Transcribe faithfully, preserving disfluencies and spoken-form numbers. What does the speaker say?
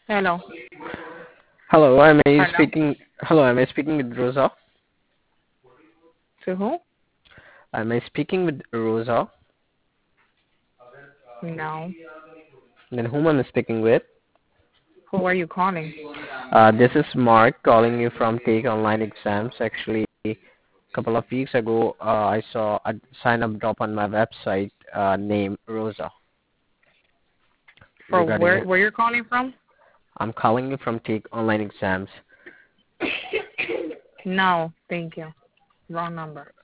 Hello. Hello, am I Hello. speaking? Hello, am I speaking with Rosa? To who? Am I speaking with Rosa? No. Then whom am I speaking with? Who are you calling? Uh, this is Mark calling you from Take Online Exams. Actually, a couple of weeks ago, uh, I saw a sign up drop on my website uh, named Rosa For regarding where it. where you're calling from? I'm calling you from Take Online Exams. No, thank you. Wrong number.